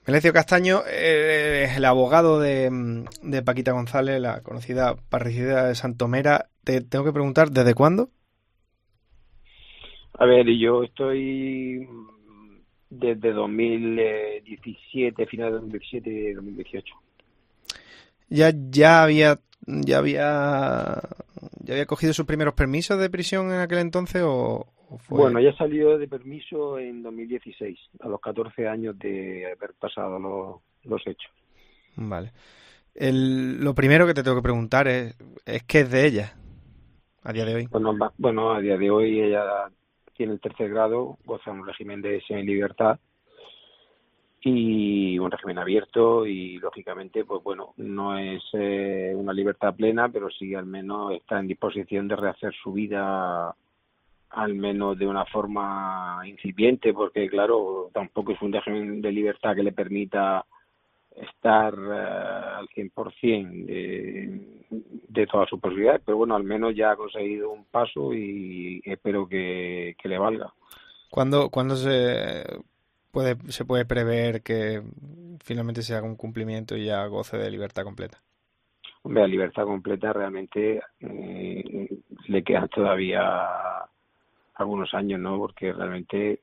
Melencio Castaño es el abogado de Paquita González, la conocida parricida de Santomera. Te tengo que preguntar, ¿desde cuándo? A ver, yo estoy desde 2017, final de 2017, 2018. ¿Ya había cogido sus primeros permisos de prisión en aquel entonces o fue...? Bueno, ella salió de permiso en 2016, a los 14 años de haber pasado los hechos. Vale. Lo primero que te tengo que preguntar es qué es de ella a día de hoy. Bueno, a día de hoy ella tiene el tercer grado, goza de un régimen de semilibertad y un régimen abierto y, lógicamente, pues bueno, no es una libertad plena, pero sí al menos está en disposición de rehacer su vida, al menos de una forma incipiente, porque claro, tampoco es un régimen de libertad que le permita estar al 100% de todas sus posibilidades, pero bueno, al menos ya ha conseguido un paso y espero que le valga. ¿Cuándo se puede prever que finalmente se haga un cumplimiento y ya goce de libertad completa? Hombre, la libertad completa realmente le quedan todavía algunos años, ¿no? Porque realmente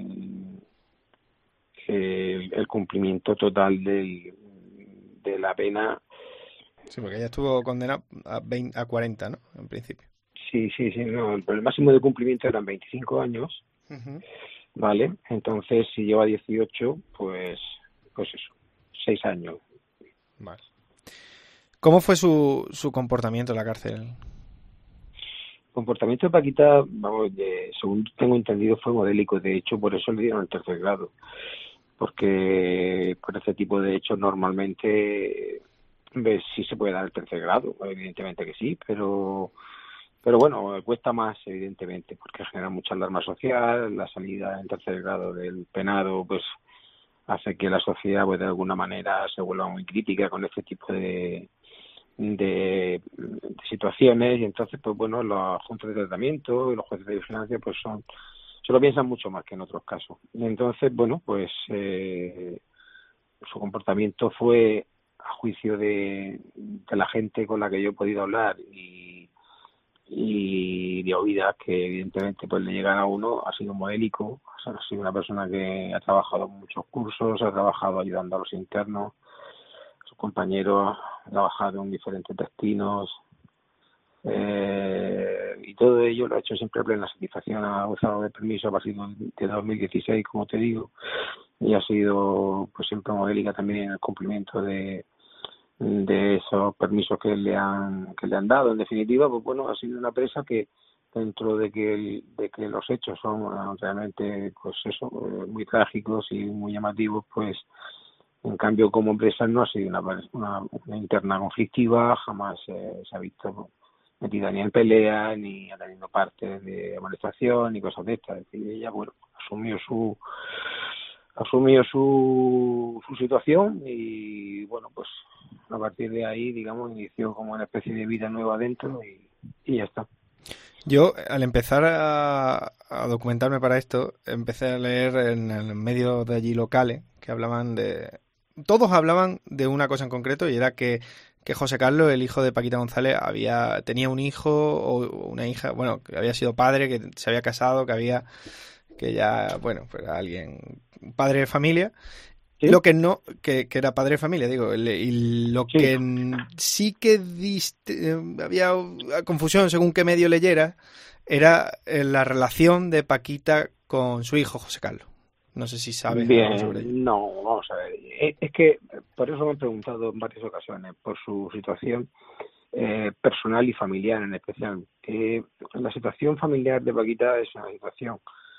el cumplimiento total de la pena. Sí, porque ella estuvo condenada a 40, ¿no? En principio. Sí, no, el máximo de cumplimiento eran 25 años, Ujú. ¿vale? Entonces, si lleva 18, pues eso, 6 años. Vale. ¿Cómo fue su comportamiento en la cárcel? El comportamiento de Paquita, vamos, según tengo entendido, fue modélico. De hecho, por eso le dieron el tercer grado. Porque por ese tipo de hechos normalmente sí se puede dar el tercer grado, evidentemente que sí, pero bueno, cuesta más, evidentemente, porque genera mucha alarma social. La salida en tercer grado del penado pues hace que la sociedad, pues, de alguna manera se vuelva muy crítica con este tipo de situaciones, y entonces, pues bueno, los juntas de tratamiento y los jueces de vigilancia pues se lo piensan mucho más que en otros casos. Y entonces, bueno, pues su comportamiento fue, a juicio de la gente con la que yo he podido hablar y de oídas que evidentemente pues le llegan a uno, ha sido modélico. O sea, ha sido una persona que ha trabajado en muchos cursos, ha trabajado ayudando a los internos, sus compañeros, ha trabajado en diferentes destinos, y todo ello lo ha hecho siempre a plena satisfacción. Ha gozado de permiso a partir de 2016, como te digo, y ha sido pues siempre modélica también en el cumplimiento de esos permisos que le han dado. En definitiva, pues bueno, ha sido una presa que, dentro de que los hechos son realmente pues eso, muy trágicos y muy llamativos, pues en cambio como presa no ha sido una interna conflictiva. Jamás se ha visto metida ni en pelea, ni ha tenido parte de amonestación, ni cosas de estas. Es decir, ella, bueno, asumió su situación y, bueno, pues a partir de ahí, digamos, inició como una especie de vida nueva dentro y ya está. Yo, al empezar a documentarme para esto, empecé a leer en el medio de allí locales que hablaban de... Todos hablaban de una cosa en concreto, y era que José Carlos, el hijo de Paquita González, tenía un hijo o una hija, bueno, que había sido padre, que se había casado, que ya, bueno, pues era alguien, un padre de familia. ¿Sí? Lo que no, que era padre de familia, digo, y lo Sí. que sí que había confusión según qué medio leyera, era la relación de Paquita con su hijo José Carlos. No sé si sabes algo sobre ello. Bien, no, vamos a ver. Es que por eso me han preguntado en varias ocasiones, por su situación personal y familiar en especial. La situación familiar de Paquita es una situación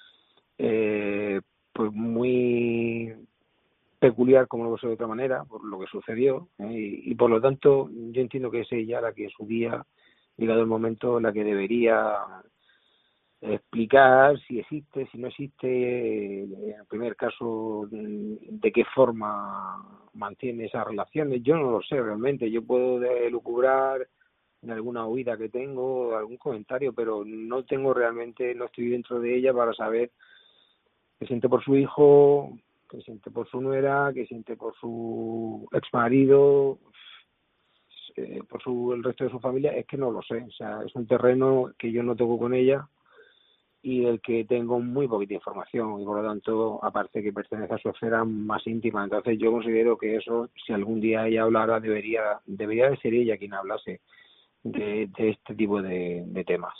pues muy peculiar, como no puede ser de otra manera, por lo que sucedió, y por lo tanto yo entiendo que es ella la que en su día, llegado el momento, la que debería explicar si existe, si no existe, en el primer caso, de qué forma mantiene esas relaciones. Yo no lo sé realmente. Yo puedo lucubrar en alguna oída que tengo, algún comentario, pero no tengo realmente, no estoy dentro de ella para saber qué siente por su hijo, que siente por su nuera, que siente por su exmarido, por el resto de su familia, es que no lo sé. O sea, es un terreno que yo no toco con ella y del que tengo muy poquita información y por lo tanto, aparte que pertenece a su esfera más íntima. Entonces yo considero que eso, si algún día ella hablara, debería de ser ella quien hablase de este tipo de temas.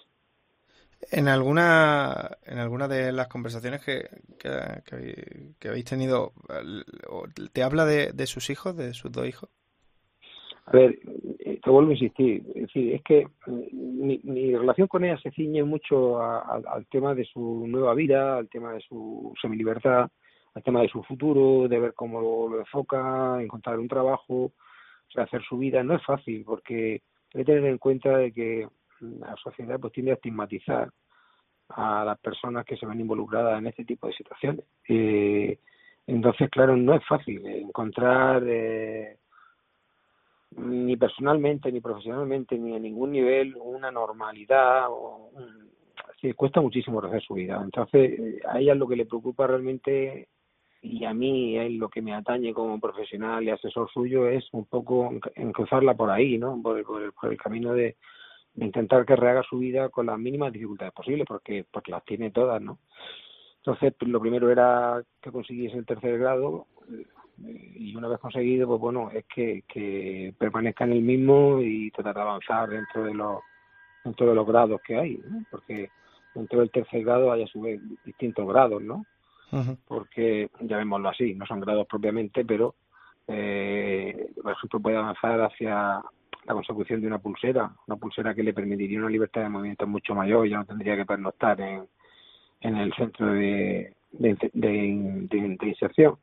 En alguna de las conversaciones que habéis tenido, ¿te habla de sus hijos, de sus dos hijos? A ver, te vuelvo a insistir, es decir, es que mi relación con ella se ciñe mucho al tema de su nueva vida, al tema de su semilibertad, al tema de su futuro, de ver cómo lo enfoca, encontrar un trabajo, o sea, hacer su vida. No es fácil porque hay que tener en cuenta de que la sociedad pues tiende a estigmatizar a las personas que se ven involucradas en este tipo de situaciones. Entonces, claro, no es fácil encontrar ni personalmente, ni profesionalmente, ni a ningún nivel una normalidad. Sí, cuesta muchísimo rehacer su vida. Entonces, a ella lo que le preocupa realmente, y a mí es lo que me atañe como profesional y asesor suyo, es un poco cruzarla por ahí, ¿no? Por el camino de intentar que rehaga su vida con las mínimas dificultades posibles, porque las tiene todas, ¿no? Entonces, lo primero era que consiguiese el tercer grado, y una vez conseguido, pues bueno, es que permanezca en el mismo y tratar de avanzar dentro de los grados que hay, ¿no? Porque dentro del tercer grado hay a su vez distintos grados, ¿no? Uh-huh. Porque, llamémoslo así, no son grados propiamente, pero por ejemplo puede avanzar hacia la consecución de una pulsera que le permitiría una libertad de movimiento mucho mayor. Ya no tendría que pernoctar en el centro de inserción.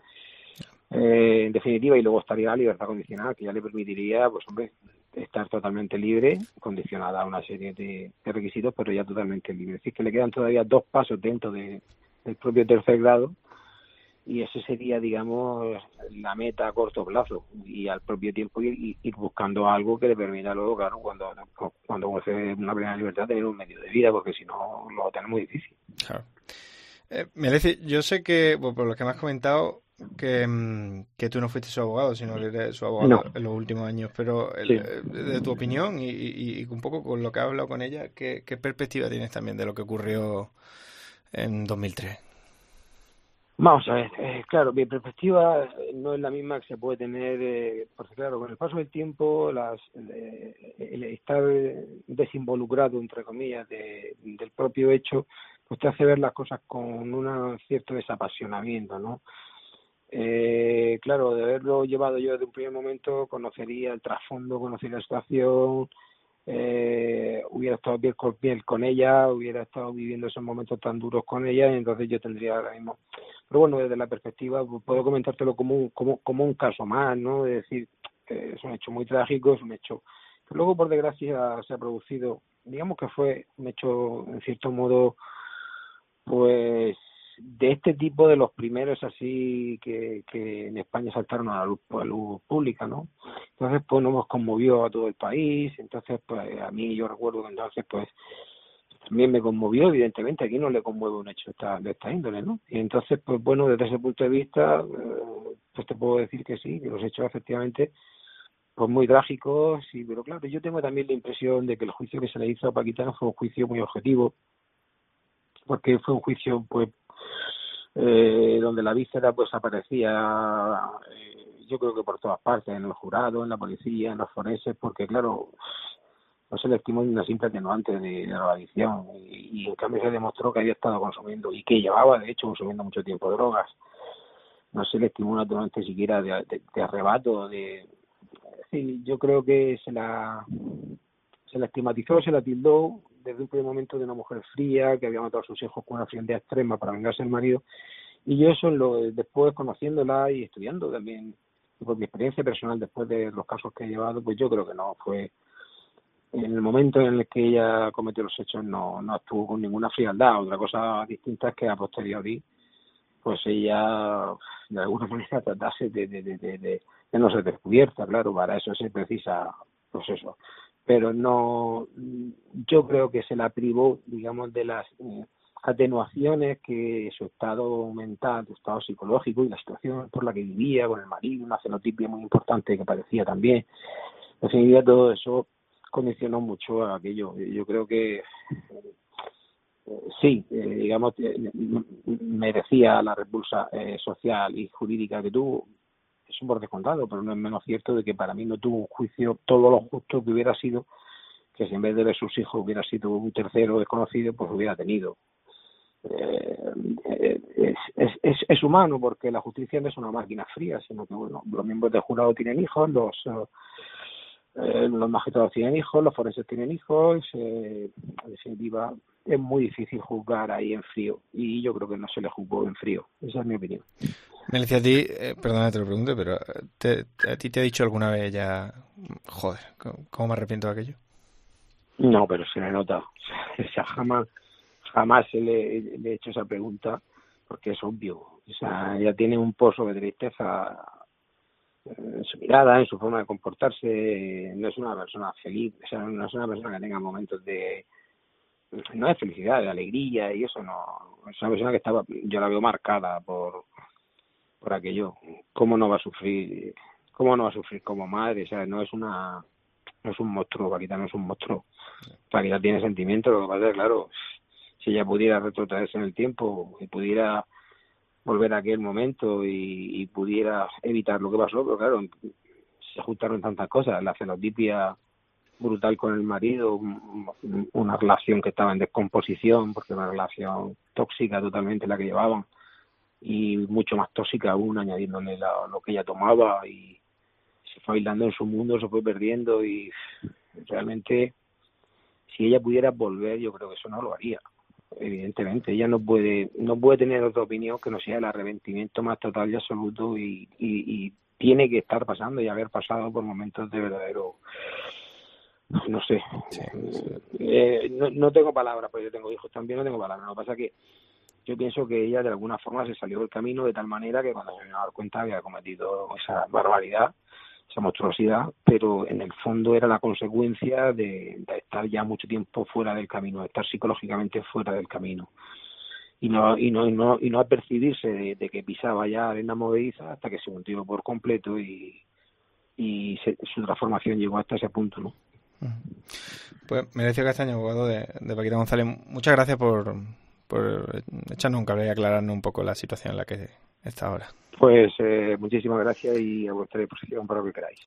En definitiva, y luego estaría la libertad condicional, que ya le permitiría, pues hombre, estar totalmente libre, condicionada a una serie de requisitos, pero ya totalmente libre. Es decir, que le quedan todavía 2 pasos dentro del propio tercer grado, y ese sería, digamos, la meta a corto plazo, y al propio tiempo ir buscando algo que le permita luego, claro, cuando goce una plena libertad, tener un medio de vida, porque si no lo va a tener muy difícil. Claro. Meleci, yo sé que, bueno, por lo que me has comentado, que tú no fuiste su abogado, sino que eres su abogado No, en los últimos años, pero sí. de tu opinión y un poco con lo que has hablado con ella, ¿qué perspectiva tienes también de lo que ocurrió en 2003? Vamos a ver, claro, mi perspectiva no es la misma que se puede tener, porque claro, con el paso del tiempo, el estar desinvolucrado, entre comillas, del propio hecho, pues te hace ver las cosas con un cierto desapasionamiento, ¿no? Claro, de haberlo llevado yo desde un primer momento, conocería el trasfondo, conocería la situación, hubiera estado piel con ella, hubiera estado viviendo esos momentos tan duros con ella, y entonces yo tendría ahora mismo. Pero bueno, desde la perspectiva, pues, puedo comentártelo como un caso más, ¿no? Es decir, es un hecho muy trágico, es un hecho que luego, por desgracia, se ha producido, digamos que fue un hecho, en cierto modo, pues de este tipo, de los primeros así que en España saltaron a la luz pública, ¿no? Entonces, pues nos conmovió a todo el país. Entonces, pues a mí, yo recuerdo que entonces, pues también me conmovió. Evidentemente, aquí no le conmueve un hecho de esta índole, ¿no? Y entonces, pues bueno, desde ese punto de vista, pues te puedo decir que sí, que los hechos efectivamente pues muy trágicos. Sí, pero claro, yo tengo también la impresión de que el juicio que se le hizo a Paquitano fue un juicio muy objetivo, porque fue un juicio pues donde la víscera pues aparecía, yo creo que por todas partes, en el jurado, en la policía, en los forenses, porque claro, no se le estimó ni una simple atenuante de la adicción, y en cambio se demostró que había estado consumiendo, y que llevaba de hecho consumiendo mucho tiempo drogas. No se le estimó un atenuante siquiera de arrebato, sí, yo creo que se la estigmatizó, se la tildó desde un primer momento de una mujer fría que había matado a sus hijos con una frialdad extrema para vengarse del marido. Y yo eso, después conociéndola y estudiando también, por mi experiencia personal después de los casos que he llevado, pues yo creo que no fue, en el momento en el que ella cometió los hechos, no actuó con ninguna frialdad. Otra cosa distinta es que a posteriori pues ella de alguna manera tratase de no ser descubierta. Claro, para eso se precisa, pues eso, pero no, yo creo que se la privó, digamos, de las atenuaciones que su estado mental, su estado psicológico y la situación por la que vivía con el marido, una fenotipia muy importante que padecía también. En definitiva, todo eso condicionó mucho a aquello. Yo creo que sí, digamos, merecía la repulsa social y jurídica que tuvo, eso por descontado, pero no es menos cierto de que para mí no tuvo un juicio todo lo justo que hubiera sido, que si en vez de ver sus hijos hubiera sido un tercero desconocido, pues hubiera tenido. Es humano, porque la justicia no es una máquina fría, sino que bueno, los miembros del jurado tienen hijos, los magistrados tienen hijos, los forenses tienen hijos, en definitiva es muy difícil juzgar ahí en frío, y yo creo que no se le juzgó en frío. Esa es mi opinión. Melissa, a ti, perdona, te lo pregunto, pero ¿a ti te ha dicho alguna vez ya, joder, cómo me arrepiento de aquello? No, pero se le nota. O sea, jamás le he hecho esa pregunta, porque es obvio. O sea, ella tiene un pozo de tristeza en su mirada, en su forma de comportarse. No es una persona feliz, o sea, no es una persona que tenga momentos de, no de felicidad, de alegría, y eso no. Es una persona que yo la veo marcada por aquello. ¿Cómo no va a sufrir? ¿Cómo no va a sufrir como madre? O sea, no es un monstruo. Paquita no es un monstruo. Paquita tiene sentimientos. Lo que pasa es, claro, si ella pudiera retrotraerse en el tiempo y pudiera volver a aquel momento y pudiera evitar lo que pasó, pero claro, se juntaron tantas cosas, la fenotipia brutal con el marido, una relación que estaba en descomposición, porque era una relación tóxica totalmente la que llevaban, y mucho más tóxica aún, añadiéndole lo que ella tomaba, y se fue aislando en su mundo, se fue perdiendo, y realmente si ella pudiera volver, yo creo que eso no lo haría. Evidentemente, ella no puede tener otra opinión que no sea el arrepentimiento más total y absoluto, y tiene que estar pasando y haber pasado por momentos de verdadero, no sé, sí. No tengo palabras, pues yo tengo hijos también, no tengo palabras. Lo que pasa es que yo pienso que ella de alguna forma se salió del camino de tal manera que cuando se me daba cuenta había cometido esa barbaridad, esa monstruosidad, pero en el fondo era la consecuencia de estar ya mucho tiempo fuera del camino, de estar psicológicamente fuera del camino, y no percibirse de que pisaba ya arena movediza hasta que se hundió por completo, y su transformación llegó hasta ese punto, ¿no? Pues Melissa Castaño, abogado de Paquita González, muchas gracias por echarnos un cable y aclararnos un poco la situación en la que está ahora. Pues muchísimas gracias, y a vuestra disposición para lo que queráis.